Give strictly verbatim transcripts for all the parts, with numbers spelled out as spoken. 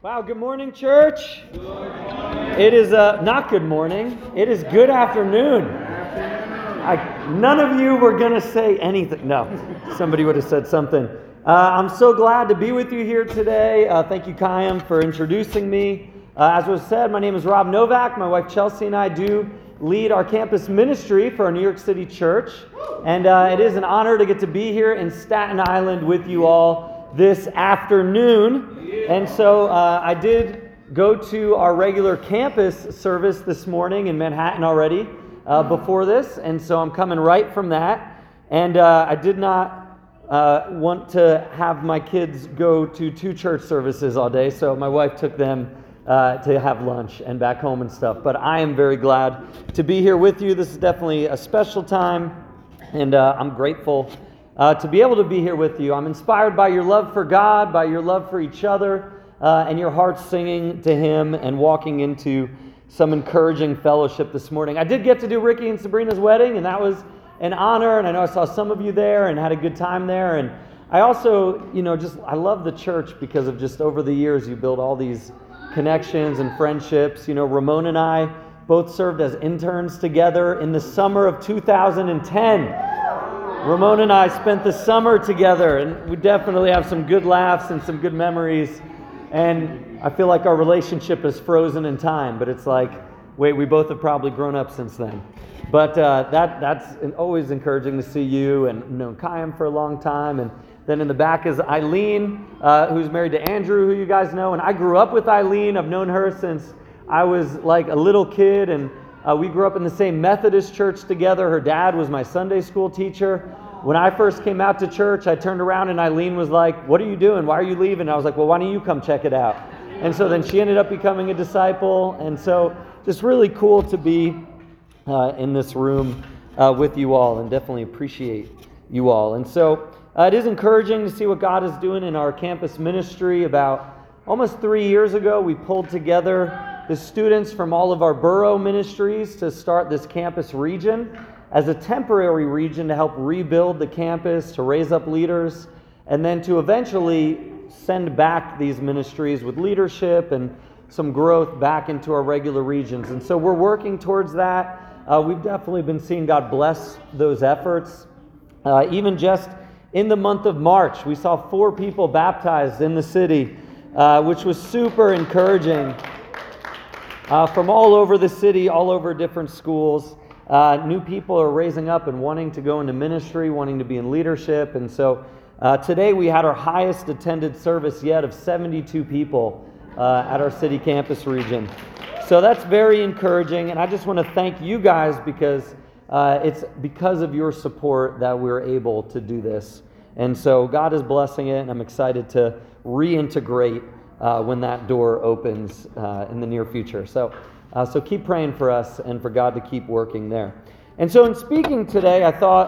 Wow, good morning, church. Good morning. It is uh, not good morning. It is good afternoon. I, none of you were going to say anything. No, somebody would have said something. Uh, I'm so glad to be with you here today. Uh, thank you, Kayam, for introducing me. Uh, as was said, my name is Rob Novak. My wife Chelsea and I do lead our campus ministry for our New York City church. And uh, it is an honor to get to be here in Staten Island with you all this afternoon. And so uh, I did go to our regular campus service this morning in Manhattan already uh, before this. And so I'm coming right from that. And uh, I did not uh, want to have my kids go to two church services all day. So my wife took them uh, to have lunch and back home and stuff. But I am very glad to be here with you. This is definitely a special time. And uh, I'm grateful Uh, to be able to be here with you. I'm inspired by your love for God, by your love for each other, uh, and your hearts singing to Him and walking into some encouraging fellowship this morning. I did get to do Ricky and Sabrina's wedding, and that was an honor, and I know I saw some of you there and had a good time there. And I also, you know, just, I love the church because of just over the years you build all these connections and friendships. You know, Ramon and I both served as interns together in the summer of two thousand ten. Ramon and I spent the summer together, and we definitely have some good laughs and some good memories. And I feel like our relationship is frozen in time, but it's like, wait, we both have probably grown up since then. But uh, that that's always encouraging to see you, and known Kayam for a long time. And then in the back is Eileen, uh, who's married to Andrew, who you guys know. And I grew up with Eileen. I've known her since I was like a little kid, and Uh, we grew up in the same Methodist church together. Her dad was my Sunday school teacher. When I first came out to church, I turned around and Eileen was like, "What are you doing? Why are you leaving?" I was like, "Well, why don't you come check it out?" And so then she ended up becoming a disciple. And so just really cool to be uh, in this room uh, with you all, and definitely appreciate you all. And so uh, it is encouraging to see what God is doing in our campus ministry. About almost three years ago, we pulled together the students from all of our borough ministries to start this campus region as a temporary region to help rebuild the campus, to raise up leaders, and then to eventually send back these ministries with leadership and some growth back into our regular regions. And so we're working towards that. Uh, we've definitely been seeing God bless those efforts. Uh, even just in the month of March, we saw four people baptized in the city, uh, which was super encouraging. Uh, from all over the city, all over different schools. Uh, new people are raising up and wanting to go into ministry, wanting to be in leadership. And so uh, today we had our highest attended service yet of seventy-two people uh, at our city campus region. So that's very encouraging. And I just want to thank you guys because uh, it's because of your support that we're able to do this. And so God is blessing it, and I'm excited to reintegrate Uh, when that door opens uh, in the near future. So uh, so keep praying for us and for God to keep working there. And so in speaking today, I thought,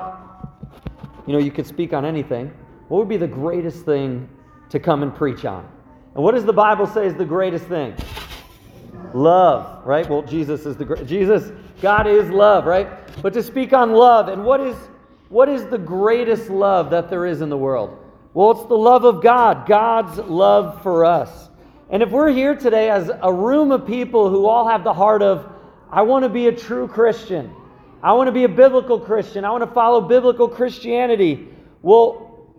you know, you could speak on anything. What would be the greatest thing to come and preach on? And what does the Bible say is the greatest thing? Love, right? Well, Jesus is the great, Jesus, God is love, right? But to speak on love, and what is what is the greatest love that there is in the world? Well, it's the love of God, God's love for us. And if we're here today as a room of people who all have the heart of, I want to be a true Christian, I want to be a biblical Christian, I want to follow biblical Christianity. Well,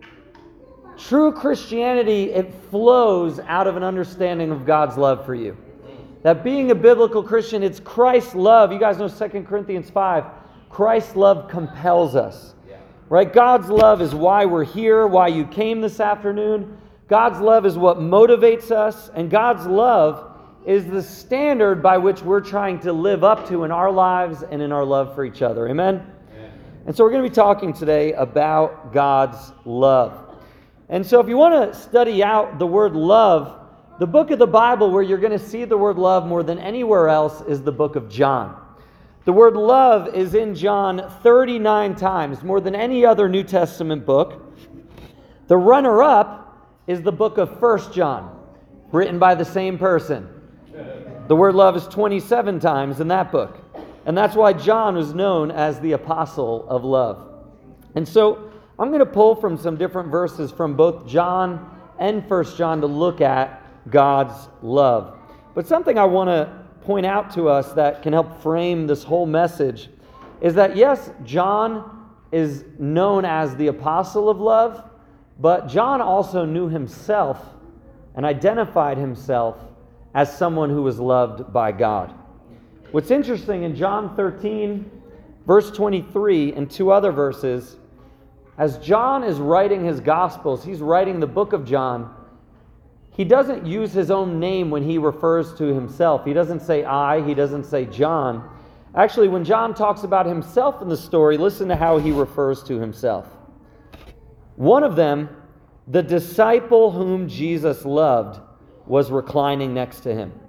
true Christianity, it flows out of an understanding of God's love for you. That being a biblical Christian, it's Christ's love. You guys know Second Corinthians five. Christ's love compels us. Right? God's love is why we're here, why you came this afternoon. God's love is what motivates us, and God's love is the standard by which we're trying to live up to in our lives and in our love for each other. Amen? Amen. And so we're going to be talking today about God's love. And so if you want to study out the word love, the book of the Bible where you're going to see the word love more than anywhere else is the book of John. The word love is in John thirty-nine times, more than any other New Testament book. The runner-up is the book of First John, written by the same person. The word love is twenty-seven times in that book. And that's why John was known as the apostle of love. And so I'm going to pull from some different verses from both John and First John to look at God's love. But something I want to point out to us that can help frame this whole message is that, yes, John is known as the apostle of love, but John also knew himself and identified himself as someone who was loved by God. What's interesting in John thirteen, verse twenty-three, and two other verses, as John is writing his Gospels, he's writing the book of John, he doesn't use his own name when he refers to himself. He doesn't say I, he doesn't say John. Actually, when John talks about himself in the story, listen to how he refers to himself. One of them, the disciple whom Jesus loved, was reclining next to him.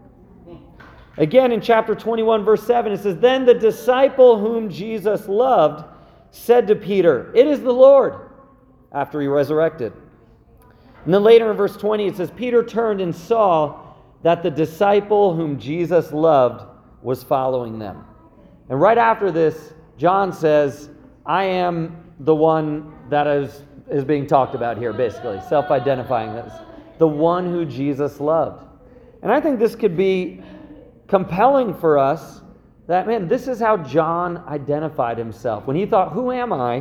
Again, in chapter twenty-one, verse seven, it says, Then the disciple whom Jesus loved said to Peter, It is the Lord, after he resurrected. And then later in verse twenty, it says, Peter turned and saw that the disciple whom Jesus loved was following them. And right after this, John says, I am the one that is, is being talked about here, basically, self-identifying this. The one who Jesus loved. And I think this could be compelling for us that, man, this is how John identified himself. When he thought, who am I?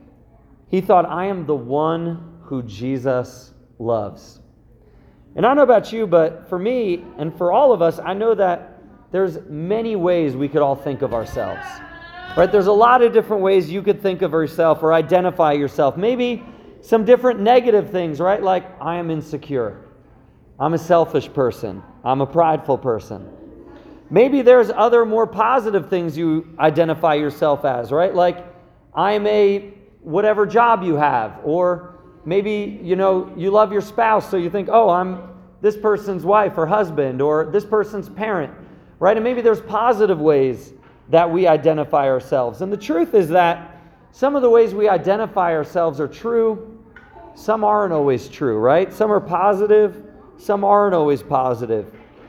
He thought, I am the one who Jesus loves. And I don't know about you, but for me and for all of us, I know that there's many ways we could all think of ourselves. Right? There's a lot of different ways you could think of yourself or identify yourself. Maybe some different negative things, right? Like, I am insecure. I'm a selfish person. I'm a prideful person. Maybe there's other more positive things you identify yourself as, right? Like, I'm a whatever job you have. Or maybe, you know, you love your spouse, so you think, oh, I'm this person's wife or husband, or this person's parent, right? And maybe there's positive ways that we identify ourselves. And the truth is that some of the ways we identify ourselves are true. Some aren't always true, right? Some are positive. Some aren't always positive.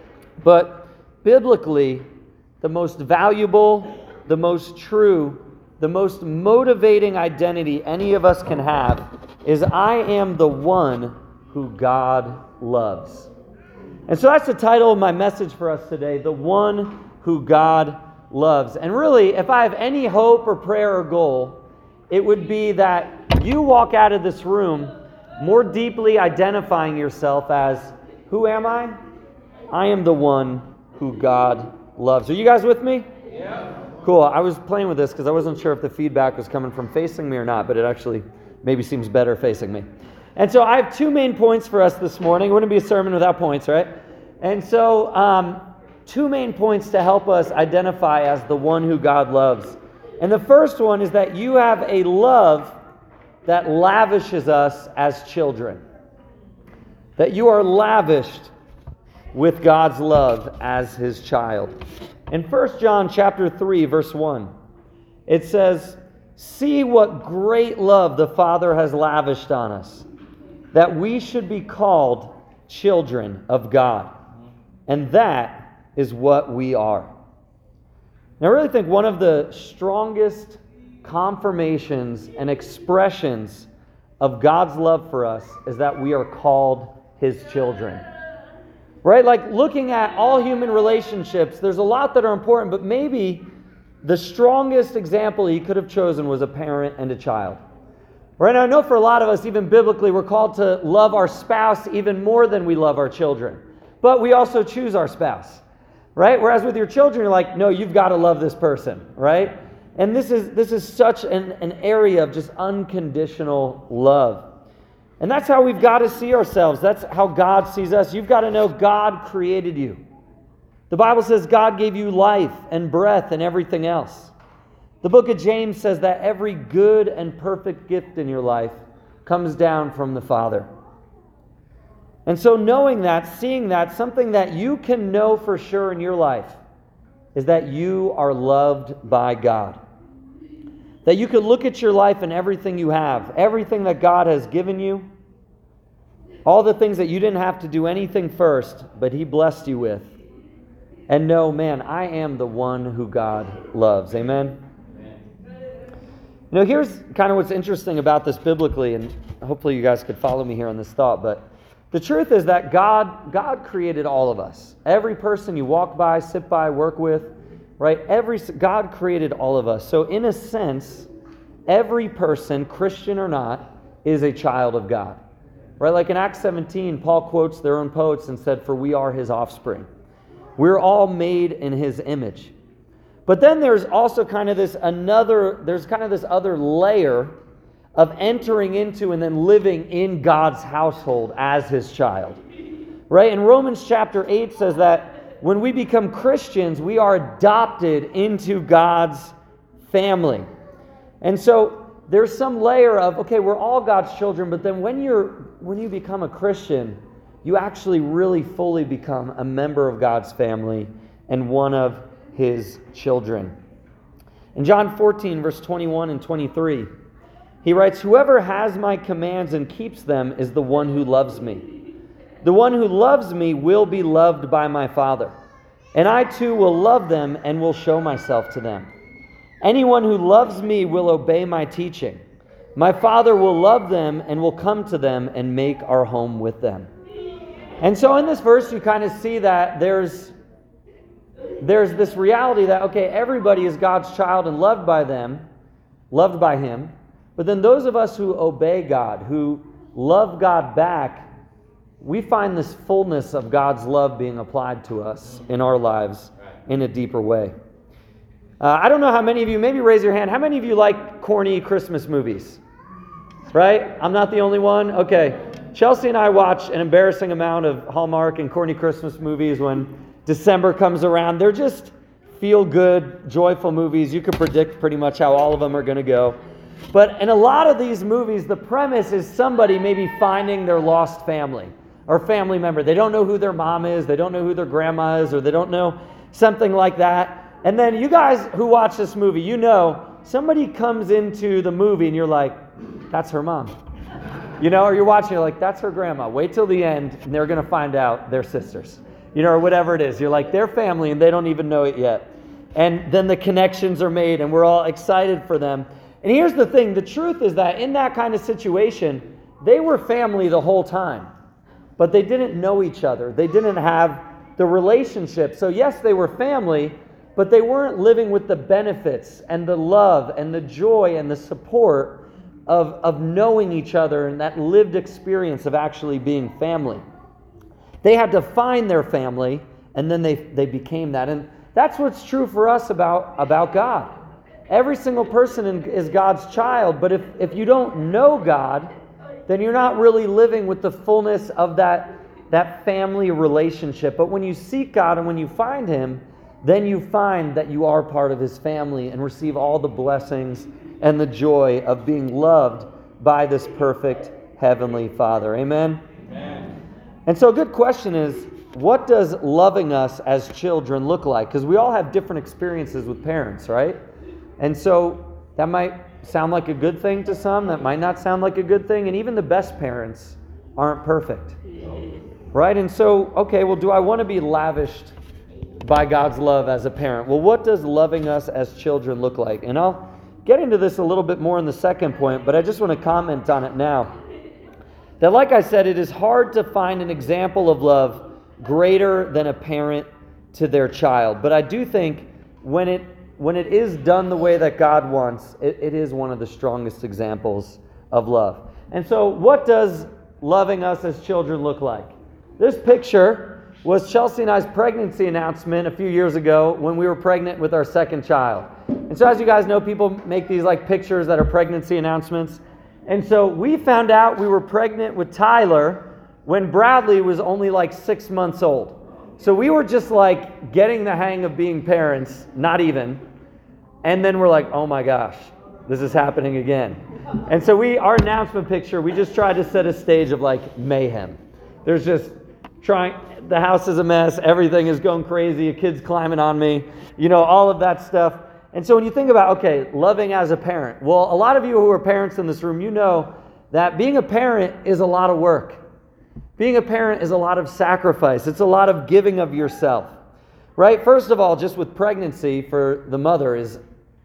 But biblically, the most valuable, the most true, the most motivating identity any of us can have is I am the one who God loves. And so that's the title of my message for us today, the one who God loves. And really, if I have any hope or prayer or goal, it would be that you walk out of this room more deeply identifying yourself as, who am I? I am the one who God loves. Are you guys with me? Yeah. Cool. I was playing with this because I wasn't sure if the feedback was coming from facing me or not, but it actually maybe seems better facing me. And so I have two main points for us this morning. It wouldn't be a sermon without points, right? And so um, two main points to help us identify as the one who God loves. And the first one is that you have a love that lavishes us as children. That you are lavished with God's love as his child. In First John chapter three, verse one, it says, See what great love the Father has lavished on us, that we should be called children of God. And that is what we are. Now, I really think one of the strongest confirmations and expressions of God's love for us is that we are called his children. Right? Like, looking at all human relationships, there's a lot that are important, but maybe the strongest example he could have chosen was a parent and a child. Right? Now, I know for a lot of us, even biblically, we're called to love our spouse even more than we love our children. But we also choose our spouse. Right? Whereas with your children, you're like, no, you've got to love this person. Right? And this is this is such an, an area of just unconditional love. And that's how we've got to see ourselves. That's how God sees us. You've got to know God created you. The Bible says God gave you life and breath and everything else. The book of James says that every good and perfect gift in your life comes down from the Father. And so knowing that, seeing that, something that you can know for sure in your life is that you are loved by God. That you could look at your life and everything you have, everything that God has given you, all the things that you didn't have to do anything first, but he blessed you with, and know, man, I am the one who God loves. Amen? You know, here's kind of what's interesting about this biblically, and hopefully you guys could follow me here on this thought, but The truth is that God, God created all of us. Every person you walk by, sit by, work with, right? Every God created all of us. So in a sense, every person, Christian or not, is a child of God. Right? Like in Acts seventeen, Paul quotes their own poets and said, "For we are his offspring." We're all made in his image. But then there's also kind of this another, there's kind of this other layer of entering into and then living in God's household as his child. Right? And Romans chapter eight says that when we become Christians, we are adopted into God's family. And so there's some layer of, okay, we're all God's children, but then when you're when you become a Christian, you actually really fully become a member of God's family and one of his children. In John fourteen, verse twenty-one and twenty-three, he writes, "Whoever has my commands and keeps them is the one who loves me. The one who loves me will be loved by my Father, and I too will love them and will show myself to them. Anyone who loves me will obey my teaching. My Father will love them and will come to them and make our home with them." And so in this verse, you kind of see that there's there's this reality that, okay, everybody is God's child and loved by them, loved by him. But then those of us who obey God, who love God back, we find this fullness of God's love being applied to us in our lives in a deeper way. Uh, I don't know how many of you, maybe raise your hand, how many of you like corny Christmas movies? Right? I'm not the only one? Okay. Chelsea and I watch an embarrassing amount of Hallmark and corny Christmas movies when December comes around. They're just feel-good, joyful movies. You can predict pretty much how all of them are going to go. But in a lot of these movies, the premise is somebody maybe finding their lost family or family member. They don't know who their mom is, they don't know who their grandma is, or they don't know something like that. And then you guys who watch this movie, you know, somebody comes into the movie and you're like, that's her mom. You know, or you're watching, you're like, that's her grandma. Wait till the end and they're going to find out they're sisters. You know, or whatever it is. You're like, they're family and they don't even know it yet. And then the connections are made and we're all excited for them. And here's the thing. The truth is that in that kind of situation, they were family the whole time. But they didn't know each other. They didn't have the relationship. So yes, they were family, but they weren't living with the benefits and the love and the joy and the support of, of knowing each other and that lived experience of actually being family. They had to find their family, and then they, they became that. And that's what's true for us about, about God. Every single person in, is God's child, but if, if you don't know God, then you're not really living with the fullness of that, that family relationship. But when you seek God and when you find him, then you find that you are part of his family and receive all the blessings and the joy of being loved by this perfect heavenly Father. Amen? Amen. And so a good question is, what does loving us as children look like? Because we all have different experiences with parents, right? And so that might sound like a good thing to some, that might not sound like a good thing, and even the best parents aren't perfect. Right? And so, okay, well, do I want to be lavished by God's love as a parent? Well, what does loving us as children look like? And I'll get into this a little bit more in the second point, but I just want to comment on it now. That, like I said, it is hard to find an example of love greater than a parent to their child. But I do think when it when it is done the way that God wants, it, it is one of the strongest examples of love. And so what does loving us as children look like? This picture was Chelsea and I's pregnancy announcement a few years ago when we were pregnant with our second child. And so as you guys know, people make these like pictures that are pregnancy announcements. And so we found out we were pregnant with Tyler when Bradley was only like six months old. So we were just like getting the hang of being parents, not even. And then we're like, oh my gosh, this is happening again. And so we, our announcement picture, we just tried to set a stage of like mayhem. There's just trying, the house is a mess, everything is going crazy, a kid's climbing on me, you know, all of that stuff. And so when you think about, okay, loving as a parent, well, a lot of you who are parents in this room, you know that being a parent is a lot of work. Being a parent is a lot of sacrifice. It's a lot of giving of yourself, right? First of all, just with pregnancy for the mother is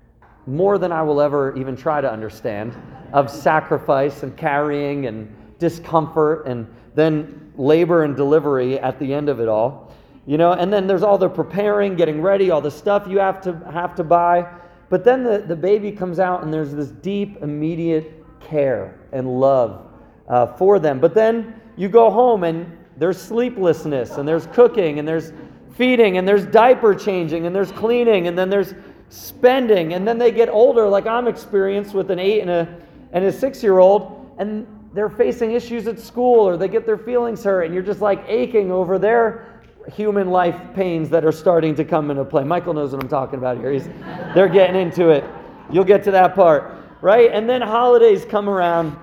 more than I will ever even try to understand of sacrifice and carrying and discomfort and then labor and delivery at the end of it all. You know, and then there's all the preparing, getting ready, all the stuff you have to have to buy. But then the, the baby comes out and there's this deep, immediate care and love uh, for them. But then you go home and there's sleeplessness and there's cooking and there's feeding and there's diaper changing and there's cleaning and then there's spending. And then they get older, like I'm experienced with an eight and a, and a six-year-old, and they're facing issues at school or they get their feelings hurt and you're just like aching over their human life pains that are starting to come into play. Michael knows what I'm talking about here. He's, they're getting into it. You'll get to that part, right? And then holidays come around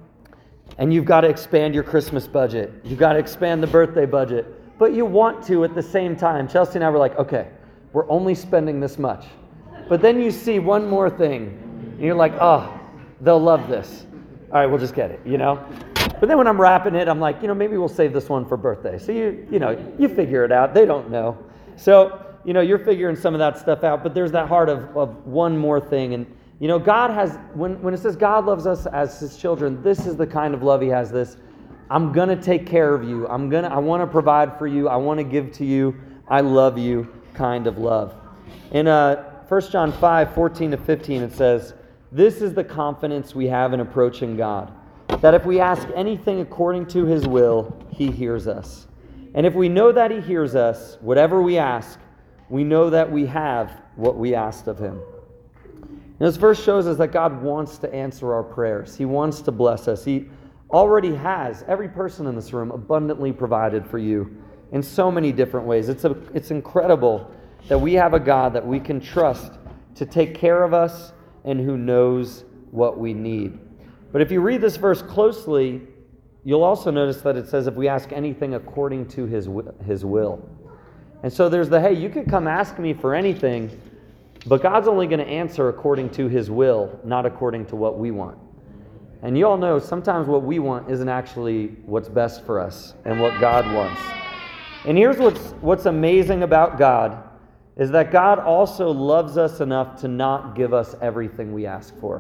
and you've got to expand your Christmas budget. You've got to expand the birthday budget. But you want to at the same time. Chelsea and I were like, okay, we're only spending this much. But then you see one more thing and you're like, oh, they'll love this. All right, we'll just get it, you know? But then when I'm wrapping it, I'm like, you know, maybe we'll save this one for birthday. So you, you know, you figure it out. They don't know. So, you know, you're figuring some of that stuff out, but there's that heart of, of one more thing. And, you know, God has, when, when it says God loves us as his children, this is the kind of love he has. This, I'm going to take care of you. I'm going to, I want to provide for you. I want to give to you. I love you kind of love. In uh, First John five, fourteen to fifteen, it says, this is the confidence we have in approaching God, that if we ask anything according to his will, he hears us. And if we know that he hears us, whatever we ask, we know that we have what we asked of him. And this verse shows us that God wants to answer our prayers. He wants to bless us. He already has, every person in this room, abundantly provided for you in so many different ways. It's, a, it's incredible that we have a God that we can trust to take care of us and who knows what we need. But if you read this verse closely, you'll also notice that it says if we ask anything according to his his will. And so there's the, hey, you could come ask me for anything, but God's only going to answer according to his will, not according to what we want. And you all know sometimes what we want isn't actually what's best for us and what God wants. And here's what's what's amazing about God is that God also loves us enough to not give us everything we ask for.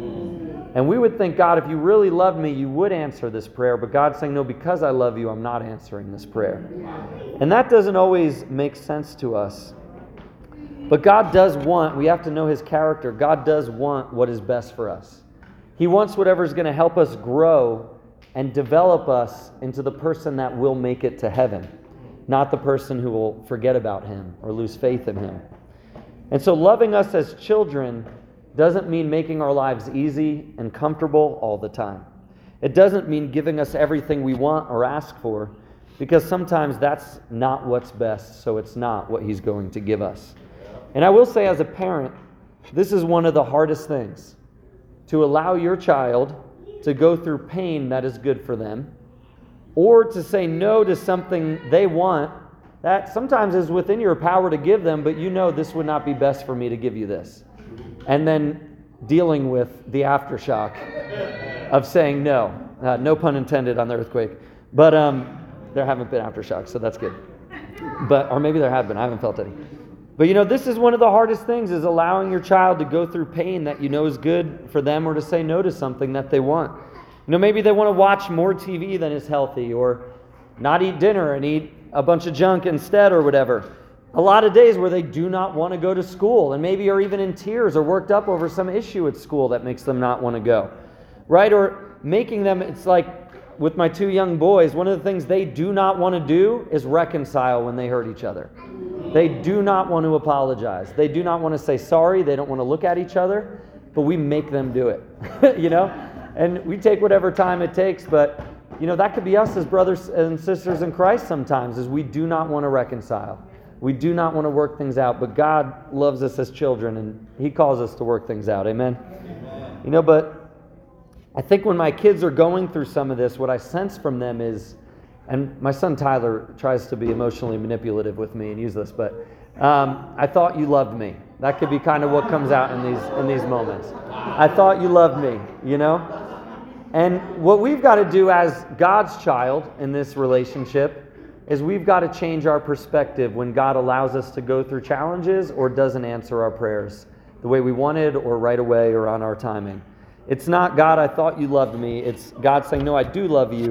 And we would think, God, if you really loved me, you would answer this prayer. But God's saying, no, because I love you, I'm not answering this prayer. And that doesn't always make sense to us. But God does want, we have to know his character. God does want what is best for us. He wants whatever's going to help us grow and develop us into the person that will make it to heaven, not the person who will forget about him or lose faith in him. And so loving us as children doesn't mean making our lives easy and comfortable all the time. It doesn't mean giving us everything we want or ask for, because sometimes that's not what's best, so it's not what he's going to give us. And I will say as a parent, this is one of the hardest things, to allow your child to go through pain that is good for them, or to say no to something they want that sometimes is within your power to give them, but you know this would not be best for me to give you this. And then dealing with the aftershock of saying no. Uh, no pun intended on the earthquake. But um, there haven't been aftershocks, so that's good. But or maybe there have been. I haven't felt any. But you know, this is one of the hardest things, is allowing your child to go through pain that you know is good for them, or to say no to something that they want. You know, maybe they want to watch more T V than is healthy, or not eat dinner and eat a bunch of junk instead, or whatever. A lot of days where they do not want to go to school, and maybe are even in tears or worked up over some issue at school that makes them not want to go, right? Or making them, it's like with my two young boys, one of the things they do not want to do is reconcile when they hurt each other. They do not want to apologize. They do not want to say sorry. They don't want to look at each other, but we make them do it, you know? And we take whatever time it takes, but you know, that could be us as brothers and sisters in Christ sometimes, is we do not want to reconcile. We do not want to work things out, but God loves us as children, and he calls us to work things out. Amen? Amen. You know, but I think when my kids are going through some of this, what I sense from them is, and my son Tyler tries to be emotionally manipulative with me and use this, but um, I thought you loved me. That could be kind of what comes out in these in these moments. I thought you loved me, you know? And what we've got to do as God's child in this relationship is we've got to change our perspective when God allows us to go through challenges or doesn't answer our prayers the way we wanted, or right away, or on our timing. It's not, God, I thought you loved me. It's God saying, no, I do love you.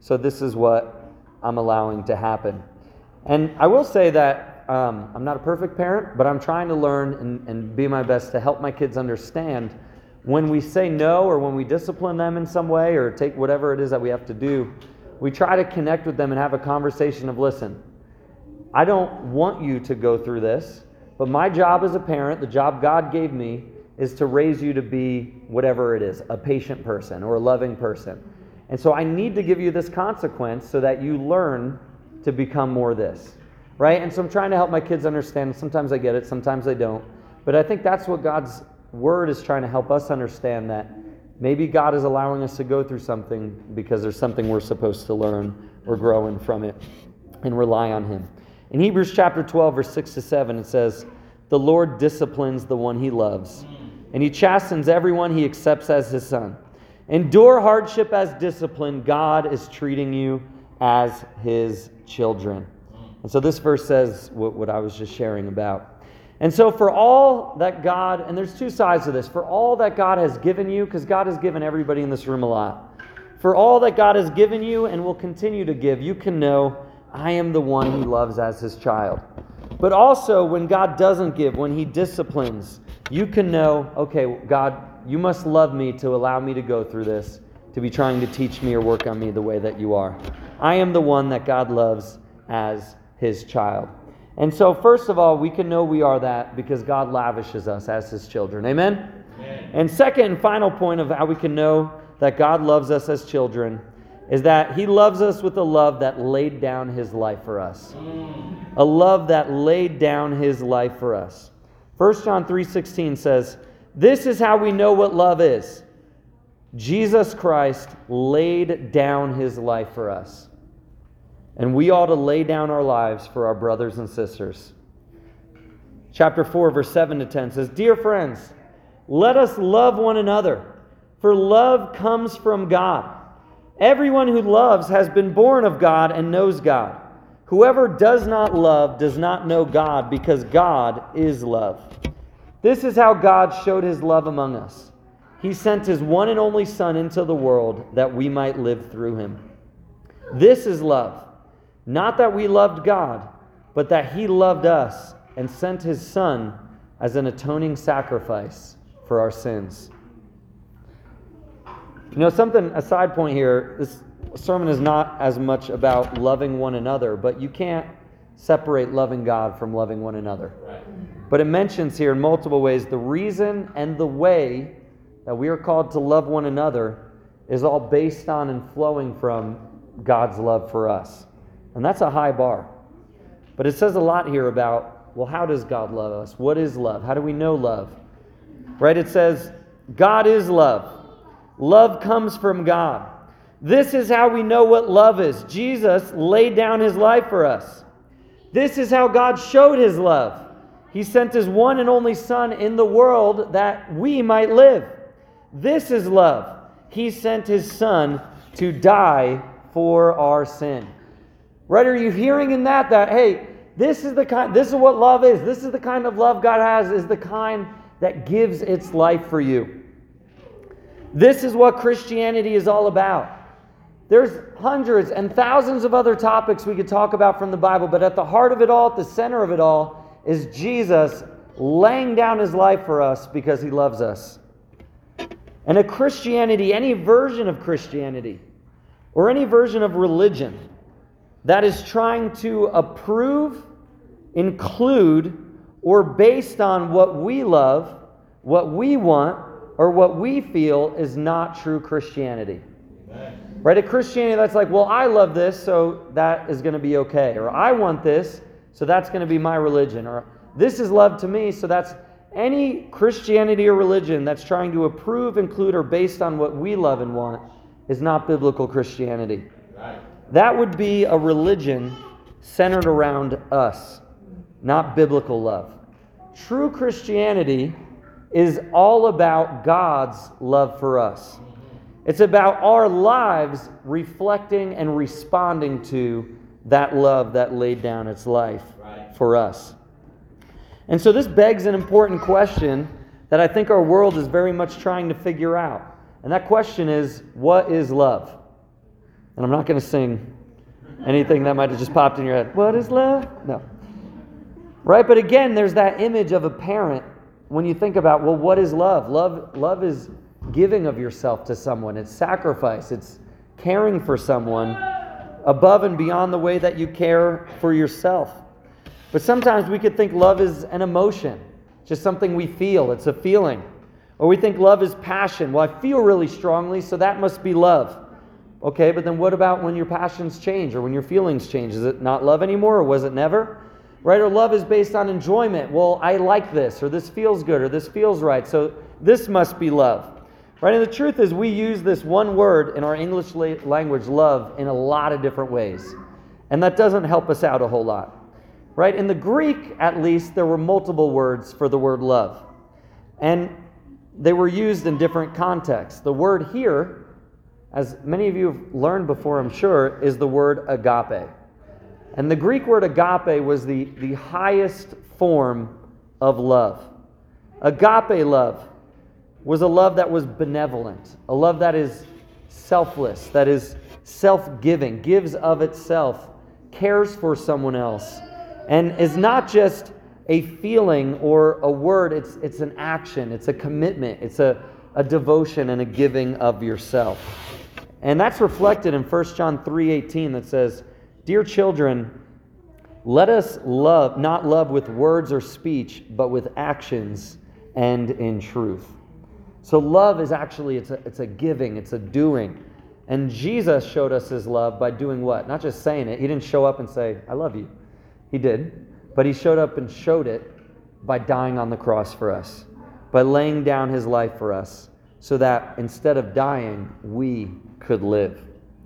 So this is what I'm allowing to happen. And I will say that um, I'm not a perfect parent, but I'm trying to learn and, and be my best to help my kids understand when we say no or when we discipline them in some way or take whatever it is that we have to do, we try to connect with them and have a conversation of, listen, I don't want you to go through this, but my job as a parent, the job God gave me, is to raise you to be whatever it is, a patient person or a loving person. And so I need to give you this consequence so that you learn to become more this, right? And so I'm trying to help my kids understand. Sometimes I get it, sometimes I don't. But I think that's what God's Word is trying to help us understand, that maybe God is allowing us to go through something because there's something we're supposed to learn or grow in from it and rely on Him. In Hebrews chapter twelve, verse six to seven, it says, "The Lord disciplines the one He loves, and He chastens everyone He accepts as His son. Endure hardship as discipline. God is treating you as His children." And so this verse says what, what I was just sharing about. And so for all that God, and there's two sides to this, for all that God has given you, because God has given everybody in this room a lot, for all that God has given you and will continue to give, you can know, I am the one He loves as His child. But also when God doesn't give, when He disciplines, you can know, okay, God, you must love me to allow me to go through this, to be trying to teach me or work on me the way that you are. I am the one that God loves as His child. And so first of all, we can know we are that because God lavishes us as His children. Amen? Amen. And second and final point of how we can know that God loves us as children is that He loves us with a love that laid down His life for us. Mm. A love that laid down His life for us. First John three sixteen says, "This is how we know what love is. Jesus Christ laid down His life for us." And we ought to lay down our lives for our brothers and sisters. Chapter four, verse seven to ten says, "Dear friends, let us love one another, for love comes from God. Everyone who loves has been born of God and knows God. Whoever does not love does not know God, because God is love. This is how God showed His love among us. He sent His one and only Son into the world that we might live through Him. This is love. Not that we loved God, but that He loved us and sent His Son as an atoning sacrifice for our sins." You know, something, a side point here, this sermon is not as much about loving one another, but you can't separate loving God from loving one another. Right. But it mentions here in multiple ways the reason and the way that we are called to love one another is all based on and flowing from God's love for us. And that's a high bar. But it says a lot here about, well, how does God love us? What is love? How do we know love? Right? It says, God is love. Love comes from God. This is how we know what love is. Jesus laid down His life for us. This is how God showed His love. He sent His one and only Son in the world that we might live. This is love. He sent His Son to die for our sin. Right? Are you hearing in that that, hey, this is the kind, this is what love is. This is the kind of love God has, is the kind that gives its life for you. This is what Christianity is all about. There's hundreds and thousands of other topics we could talk about from the Bible, but at the heart of it all, at the center of it all, is Jesus laying down His life for us because He loves us. And a Christianity, any version of Christianity, or any version of religion that is trying to approve, include, or based on what we love, what we want, or what we feel is not true Christianity. Amen. Right? A Christianity that's like, well, I love this, so that is going to be okay. Or I want this, so that's going to be my religion. Or this is love to me, so that's any Christianity or religion that's trying to approve, include, or based on what we love and want is not biblical Christianity. Right. That would be a religion centered around us, not biblical love. True Christianity is all about God's love for us. It's about our lives reflecting and responding to that love that laid down its life for us. And so this begs an important question that I think our world is very much trying to figure out. And that question is, what is love? And I'm not going to sing anything that might have just popped in your head. What is love? No. Right? But again, there's that image of a parent when you think about, well, what is love? Love, love is giving of yourself to someone. It's sacrifice. It's caring for someone above and beyond the way that you care for yourself. But sometimes we could think love is an emotion, just something we feel. It's a feeling. Or we think love is passion. Well, I feel really strongly, so that must be love. Okay, but then what about when your passions change or when your feelings change? Is it not love anymore, or was it never? Right? Or love is based on enjoyment. Well, I like this, or this feels good, or this feels right, so this must be love. Right? And the truth is, we use this one word in our English la- language, love, in a lot of different ways. And that doesn't help us out a whole lot. Right? In the Greek, at least, there were multiple words for the word love. And they were used in different contexts. The word here, as many of you have learned before, I'm sure, is the word agape. And the Greek word agape was the, the highest form of love. Agape love was a love that was benevolent, a love that is selfless, that is self-giving, gives of itself, cares for someone else, and is not just a feeling or a word, it's it's an action, it's a commitment, it's a, a devotion and a giving of yourself. And that's reflected in First John three eighteen that says, "Dear children, let us love, not love with words or speech, but with actions and in truth." So love is actually, it's a, it's a giving, it's a doing. And Jesus showed us his love by doing what? Not just saying it. He didn't show up and say, "I love you." He did. But he showed up and showed it by dying on the cross for us, by laying down his life for us, so that instead of dying, we could live.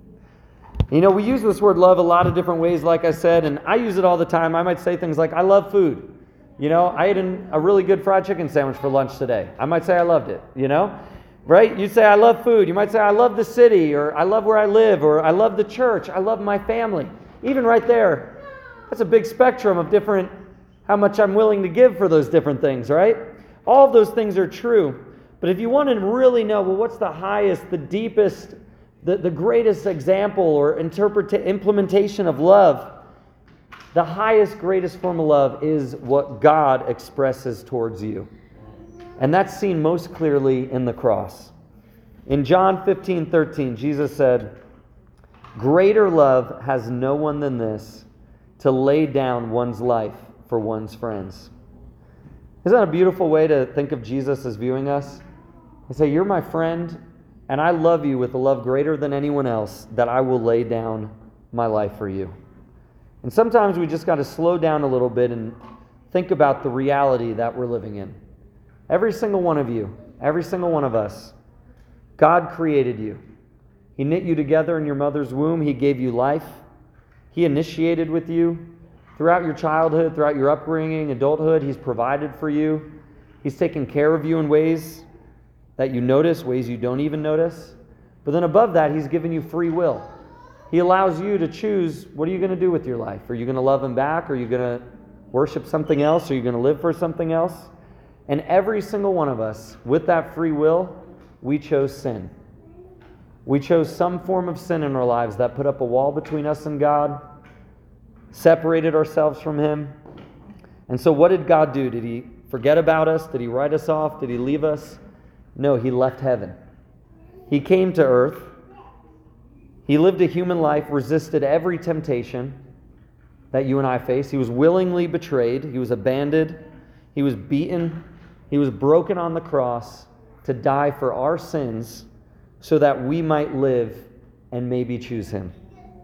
You know, we use this word love a lot of different ways, like I said, and I use it all the time. I might say things like, "I love food." You know, I ate an, a really good fried chicken sandwich for lunch today. I might say I loved it, you know? Right? You say, "I love food." You might say, "I love the city," or "I love where I live," or "I love the church," "I love my family." Even right there, that's a big spectrum of different, how much I'm willing to give for those different things, right? All of those things are true. But if you want to really know, well, what's the highest, the deepest, the, the greatest example or interpreta- implementation of love, the highest, greatest form of love is what God expresses towards you. And that's seen most clearly in the cross. In John fifteen thirteen, Jesus said, "Greater love has no one than this, to lay down one's life for one's friends." Isn't that a beautiful way to think of Jesus as viewing us? I say, "You're my friend, and I love you with a love greater than anyone else, that I will lay down my life for you." And sometimes we just got to slow down a little bit and think about the reality that we're living in. Every single one of you, every single one of us, God created you. He knit you together in your mother's womb. He gave you life. He initiated with you. Throughout your childhood, throughout your upbringing, adulthood, He's provided for you. He's taken care of you in ways that you notice, ways you don't even notice. But then above that, He's given you free will. He allows you to choose, what are you going to do with your life? Are you going to love Him back? Are you going to worship something else? Are you going to live for something else? And every single one of us, with that free will, we chose sin. We chose some form of sin in our lives that put up a wall between us and God, separated ourselves from Him. And so what did God do? Did He forget about us? Did He write us off? Did He leave us? No, He left heaven. He came to earth. He lived a human life, resisted every temptation that you and I face. He was willingly betrayed. He was abandoned. He was beaten. He was broken on the cross to die for our sins so that we might live and maybe choose Him.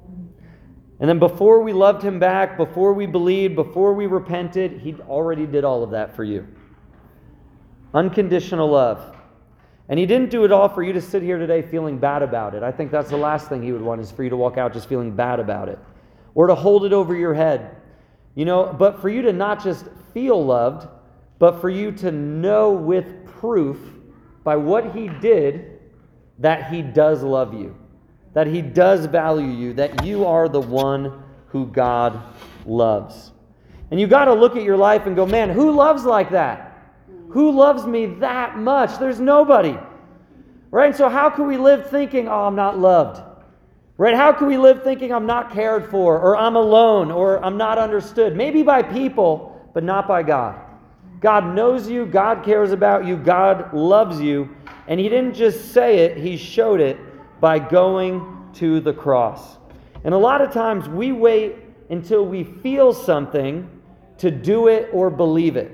And then before we loved Him back, before we believed, before we repented, He already did all of that for you. Unconditional love. And He didn't do it all for you to sit here today feeling bad about it. I think that's the last thing He would want, is for you to walk out just feeling bad about it, or to hold it over your head. You know, but for you to not just feel loved, but for you to know with proof by what He did that He does love you, that He does value you, that you are the one who God loves. And you got to look at your life and go, man, who loves like that? Who loves me that much? There's nobody. Right? So how can we live thinking, oh, I'm not loved? Right? How can we live thinking I'm not cared for, or I'm alone, or I'm not understood? Maybe by people, but not by God. God knows you, God cares about you, God loves you, and He didn't just say it, He showed it by going to the cross. And a lot of times we wait until we feel something to do it or believe it.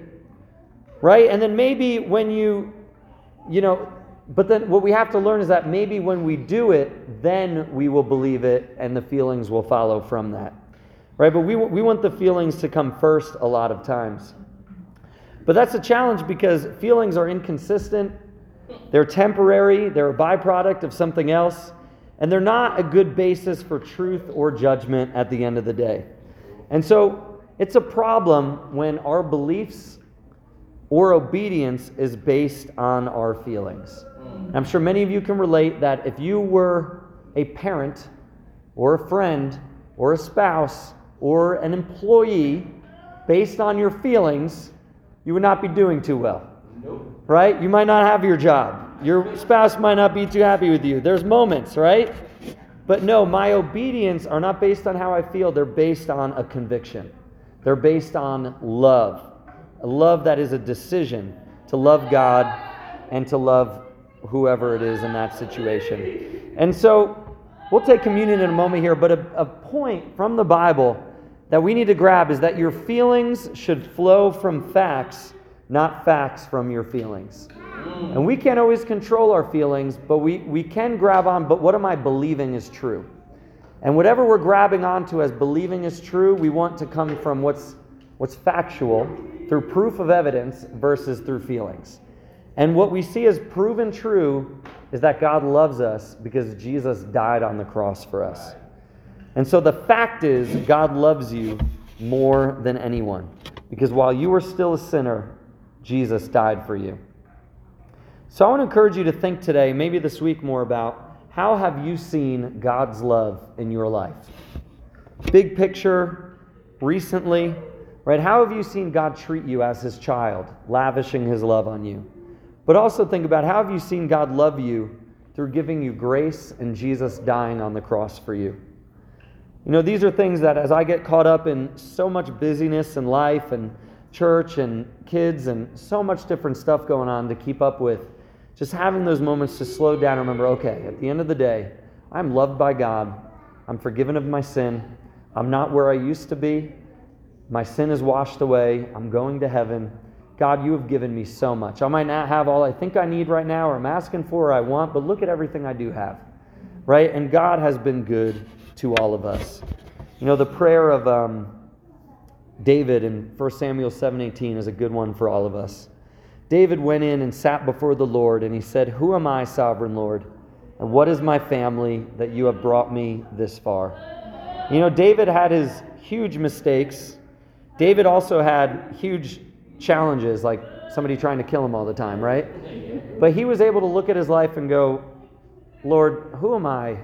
Right? And then maybe when you, you know, but then what we have to learn is that maybe when we do it, then we will believe it and the feelings will follow from that. Right? But we, we want the feelings to come first a lot of times. But that's a challenge because feelings are inconsistent, they're temporary, they're a byproduct of something else, and they're not a good basis for truth or judgment at the end of the day. And so it's a problem when our beliefs or obedience is based on our feelings. I'm sure many of you can relate that if you were a parent or a friend or a spouse or an employee based on your feelings, you would not be doing too well. Nope. Right? You might not have your job. Your spouse might not be too happy with you. There's moments, right? But no, my obedience are not based on how I feel. They're based on a conviction. They're based on love. A love that is a decision to love God and to love whoever it is in that situation. And so we'll take communion in a moment here, but a, a point from the Bible that we need to grab is that your feelings should flow from facts, not facts from your feelings. And we can't always control our feelings, but we, we can grab on, but what am I believing is true? And whatever we're grabbing onto as believing is true, we want to come from what's what's factual through proof of evidence versus through feelings. And what we see as proven true is that God loves us because Jesus died on the cross for us. And so the fact is, God loves you more than anyone. Because while you were still a sinner, Jesus died for you. So I want to encourage you to think today, maybe this week more, about how have you seen God's love in your life? Big picture, recently, right? How have you seen God treat you as His child, lavishing His love on you? But also think about how have you seen God love you through giving you grace and Jesus dying on the cross for you? You know, these are things that as I get caught up in so much busyness in life and church and kids and so much different stuff going on to keep up with, just having those moments to slow down and remember, okay, at the end of the day, I'm loved by God. I'm forgiven of my sin. I'm not where I used to be. My sin is washed away. I'm going to heaven. God, you have given me so much. I might not have all I think I need right now or I'm asking for or I want, but look at everything I do have, right? And God has been good to all of us. You know, the prayer of um, David in First Samuel seven eighteen is a good one for all of us. David went in and sat before the Lord and he said, "Who am I, sovereign Lord? And what is my family that you have brought me this far?" You know, David had his huge mistakes. David also had huge challenges, like somebody trying to kill him all the time, right? But he was able to look at his life and go, "Lord, who am I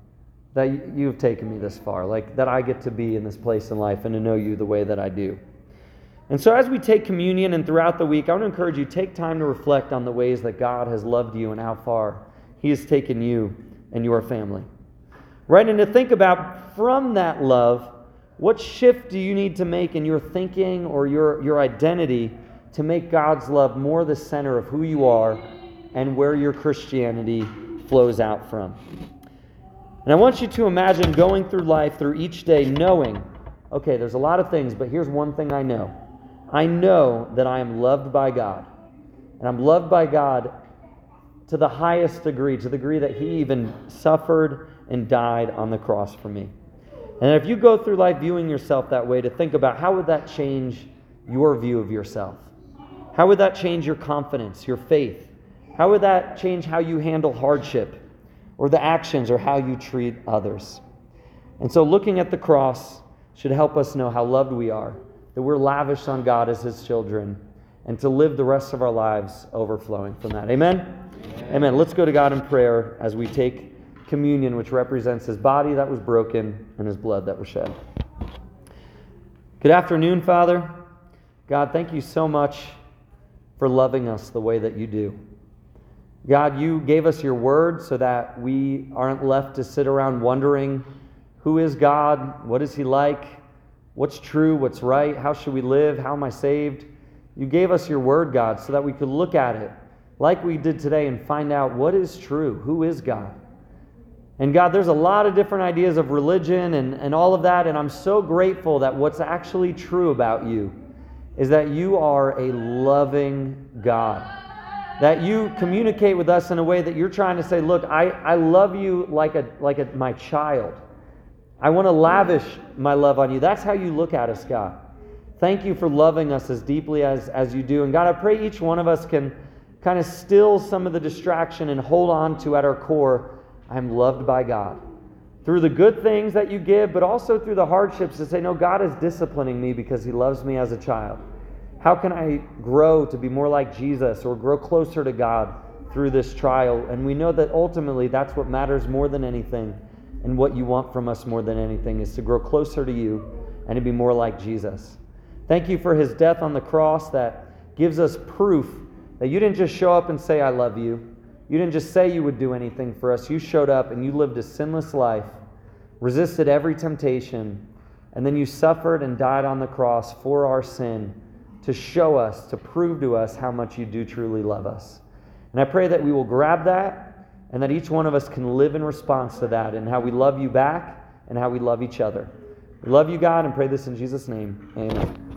that you've taken me this far? Like, that I get to be in this place in life and to know you the way that I do." And so as we take communion and throughout the week, I want to encourage you, take time to reflect on the ways that God has loved you and how far He has taken you and your family. Right? And to think about, from that love, what shift do you need to make in your thinking or your, your identity to make God's love more the center of who you are and where your Christianity flows out from? And I want you to imagine going through life, through each day, knowing, okay, there's a lot of things, but here's one thing I know. I know that I am loved by God. And I'm loved by God to the highest degree, to the degree that He even suffered and died on the cross for me. And if you go through life viewing yourself that way, to think about how would that change your view of yourself? How would that change your confidence, your faith? How would that change how you handle hardship or the actions or how you treat others? And so looking at the cross should help us know how loved we are, that we're lavished on God as His children, and to live the rest of our lives overflowing from that. Amen? Amen. Amen. Let's go to God in prayer as we take communion, which represents His body that was broken and His blood that was shed. Good afternoon, Father. God, thank you so much for loving us the way that you do. God, you gave us your word so that we aren't left to sit around wondering, who is God? What is he like? What's true? What's right? How should we live? How am I saved? You gave us your word, God, so that we could look at it like we did today and find out what is true. Who is God? And God, there's a lot of different ideas of religion and, and all of that, and I'm so grateful that what's actually true about you is that you are a loving God. That you communicate with us in a way that you're trying to say, look, I, I love you like a like a, my child. I want to lavish my love on you. That's how you look at us, God. Thank you for loving us as deeply as, as you do. And God, I pray each one of us can kind of still some of the distraction and hold on to at our core, I'm loved by God. Through the good things that you give, but also through the hardships to say, no, God is disciplining me because he loves me as a child. How can I grow to be more like Jesus or grow closer to God through this trial? And we know that ultimately that's what matters more than anything, and what you want from us more than anything is to grow closer to you and to be more like Jesus. Thank you for his death on the cross that gives us proof that you didn't just show up and say, I love you. You didn't just say you would do anything for us. You showed up and you lived a sinless life, resisted every temptation, and then you suffered and died on the cross for our sin to show us, to prove to us how much you do truly love us. And I pray that we will grab that and that each one of us can live in response to that and how we love you back and how we love each other. We love you, God, and pray this in Jesus' name. Amen.